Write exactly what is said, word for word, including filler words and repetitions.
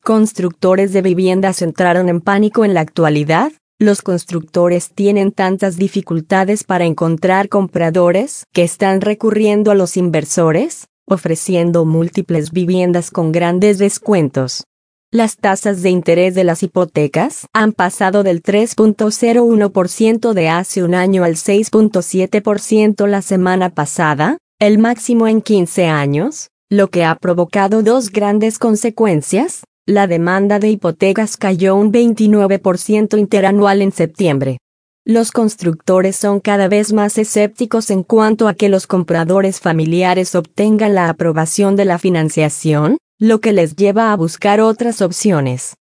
Constructores de viviendas entraron en pánico en la actualidad. Los constructores tienen tantas dificultades para encontrar compradores que están recurriendo a los inversores, ofreciendo múltiples viviendas con grandes descuentos. Las tasas de interés de las hipotecas han pasado del tres punto cero uno por ciento de hace un año al seis punto siete por ciento la semana pasada, el máximo en quince años, lo que ha provocado dos grandes consecuencias. La demanda de hipotecas cayó un veintinueve por ciento interanual en septiembre. Los constructores son cada vez más escépticos en cuanto a que los compradores familiares obtengan la aprobación de la financiación, lo que les lleva a buscar otras opciones.